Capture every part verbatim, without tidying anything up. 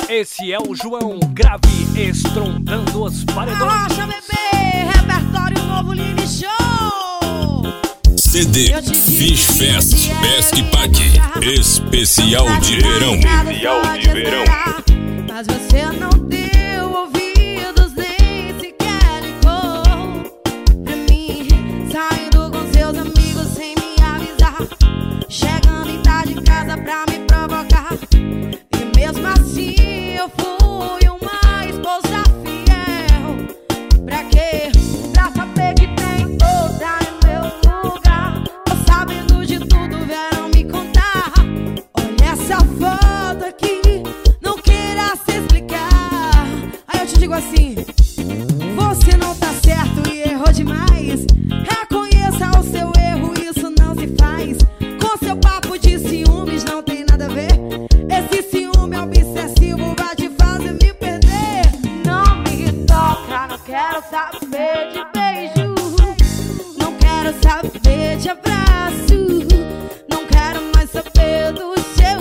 Esse é o João Grave, estrondando os paredões. Arrocha, bebê, repertório novo, Lili Show. C D Fish Fest Pesque Pague especial de verão. Especial de verão. Mas você não deu ouvidos, nem sequer ligou pra mim. Saindo com seus amigos sem me avisar, chegando em tarde em casa pra me provocar. E mesmo assim eu fui uma esposa fiel. Pra quê? Pra saber que tem outra no meu lugar. Tô sabendo de tudo, vieram me contar. Olha essa foto aqui, não queira se explicar. Aí eu te digo assim: você não tá certo e errou demais. Reconheça o seu erro, isso não se faz. Com seu papo de ciúmes não tem nada a ver. Esse ciúme obsessivo vai te fazer me perder. Não me toca, não quero saber de beijo, não quero saber de abraço, não quero mais saber do seu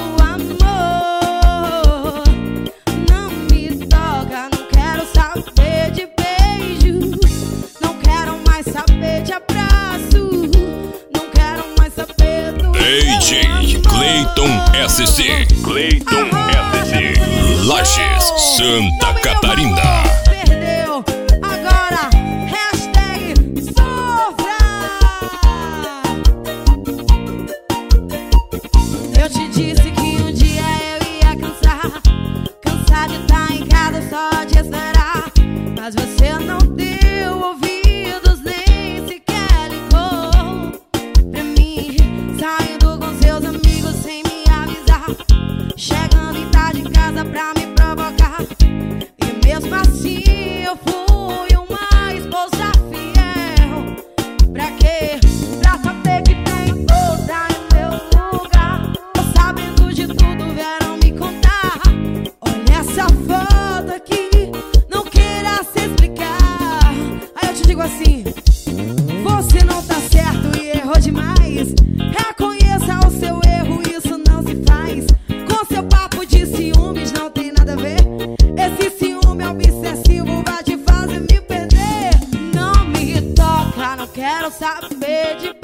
amor. Não me toca, não quero saber de beijo, não quero mais saber de abraço, não quero mais saber do D J seu amor. Cleiton S C, Cleiton S C, Lages, Santa Catarina. Perdeu, agora hashtag sofra. Eu te disse que um dia eu ia cansar, cansar de estar em casa só de esperar. Mas você não deu ouvidos, nem sequer ligou pra mim. Saindo com seus amigos sem me avisar, chegando em tarde em casa pra me provocar. E mesmo assim eu fui uma esposa fiel. Pra quê? Pra saber que tem outra no meu lugar. Tô sabendo de tudo, vieram me contar. Olha essa foto aqui, não queira se explicar. Aí eu te digo assim: você não tá certo e errou demais. Reconheça o seu erro, isso não se faz. Com seu papo de ciúmes não tem nada a ver. Esse ciúme obsessivo vai te fazer me perder. Não me toca, não quero saber de